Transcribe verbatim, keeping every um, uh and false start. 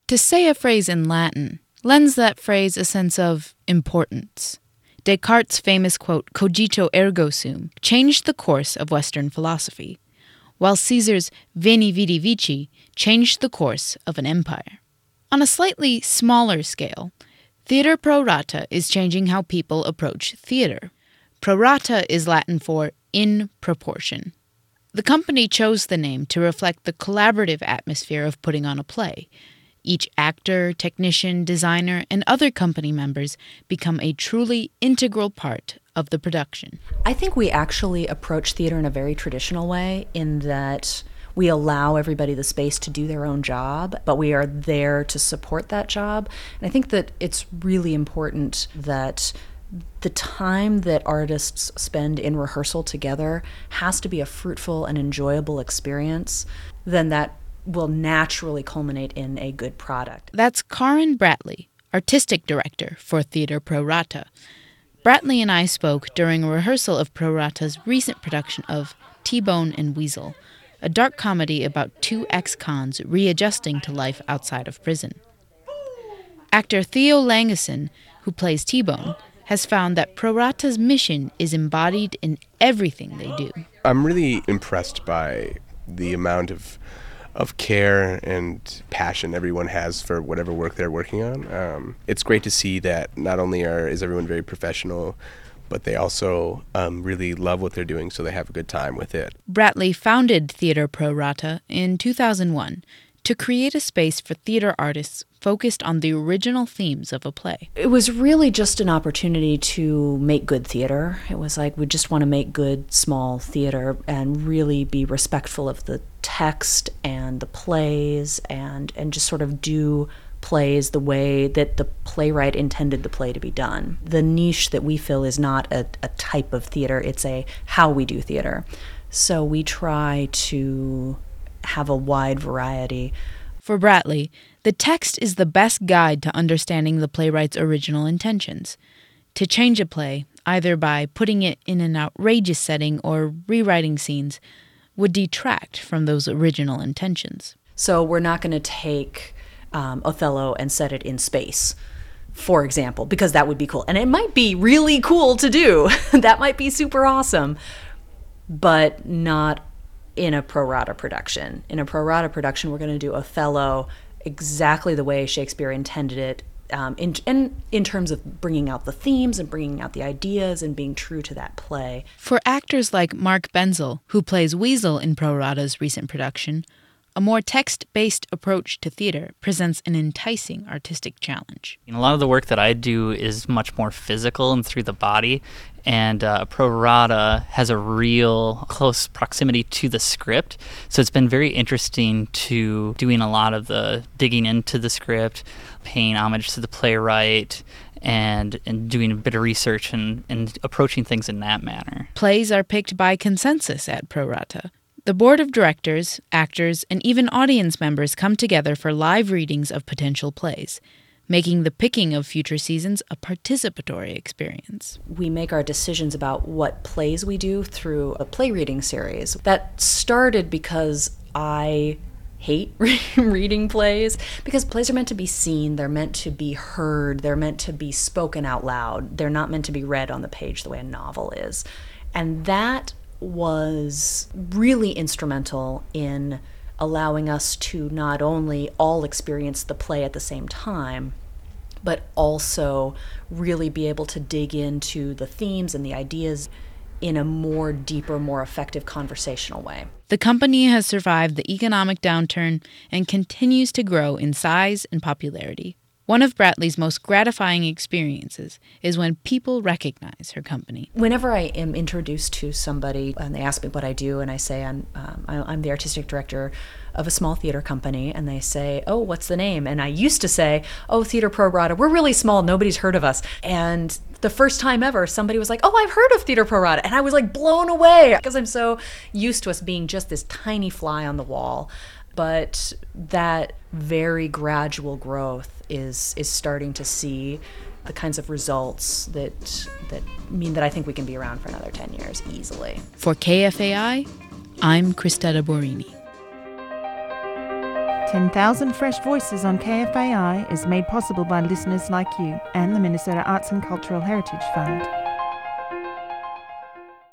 To say a phrase in Latin lends that phrase a sense of importance. Descartes' famous quote, "Cogito ergo sum," changed the course of Western philosophy, while Caesar's "Veni vidi vici" changed the course of an empire. On a slightly smaller scale, Theatre Pro Rata is changing how people approach theater. Pro rata is Latin for in proportion. The company chose the name to reflect the collaborative atmosphere of putting on a play. Each actor, technician, designer, and other company members become a truly integral part of the production. I think we actually approach theater in a very traditional way in that we allow everybody the space to do their own job, but we are there to support that job. And I think that it's really important that the time that artists spend in rehearsal together has to be a fruitful and enjoyable experience. Then that will naturally culminate in a good product. That's Karin Bratley, artistic director for Theatre Pro Rata. Bratley and I spoke during a rehearsal of Pro Rata's recent production of T-Bone and Weasel, a dark comedy about two ex-cons readjusting to life outside of prison. Actor Theo Langeson, who plays T-Bone, has found that Pro Rata's mission is embodied in everything they do. I'm really impressed by the amount of of care and passion everyone has for whatever work they're working on. Um, it's great to see that not only are is everyone very professional, but they also um, really love what they're doing, so they have a good time with it. Bratley founded Theatre Pro Rata in two thousand one to create a space for theater artists focused on the original themes of a play. It was really just an opportunity to make good theater. It was like we just want to make good, small theater and really be respectful of the text and the plays and, and just sort of do plays the way that the playwright intended the play to be done. The niche that we fill is not a, a type of theater, it's a how we do theater. So we try to have a wide variety. For Bratley, the text is the best guide to understanding the playwright's original intentions. To change a play, either by putting it in an outrageous setting or rewriting scenes, would detract from those original intentions. So we're not going to take um, Othello and set it in space, for example, because that would be cool. And it might be really cool to do. That might be super awesome, but not in a pro rata production. In a pro rata production, we're going to do Othello exactly the way Shakespeare intended it, um, in, in, in terms of bringing out the themes and bringing out the ideas and being true to that play. For actors like Mark Benzel, who plays Weasel in Pro Rata's recent production, a more text-based approach to theater presents an enticing artistic challenge. A lot of the work that I do is much more physical and through the body, and uh, Pro Rata has a real close proximity to the script. So it's been very interesting to doing a lot of the digging into the script, paying homage to the playwright, and and doing a bit of research and, and approaching things in that manner. Plays are picked by consensus at Pro Rata. The board of directors, actors, and even audience members come together for live readings of potential plays, making the picking of future seasons a participatory experience. We make our decisions about what plays we do through a play reading series. That started because I hate reading plays, because plays are meant to be seen, they're meant to be heard, they're meant to be spoken out loud. They're not meant to be read on the page the way a novel is. And that was really instrumental in allowing us to not only all experience the play at the same time, but also really be able to dig into the themes and the ideas in a more deeper, more effective conversational way. The company has survived the economic downturn and continues to grow in size and popularity. One of Bratley's most gratifying experiences is when people recognize her company. Whenever I am introduced to somebody and they ask me what I do, and I say I'm, um, I'm the artistic director of a small theater company, and they say, oh, what's the name? And I used to say, oh, Theatre Pro Rata, we're really small, nobody's heard of us. And the first time ever, somebody was like, oh, I've heard of Theatre Pro Rata. And I was like blown away because I'm so used to us being just this tiny fly on the wall. But that very gradual growth is is starting to see the kinds of results that that mean that I think we can be around for another ten years easily. For K F A I, I'm Kristetta Borini. ten thousand Fresh Voices on K F A I is made possible by listeners like you and the Minnesota Arts and Cultural Heritage Fund.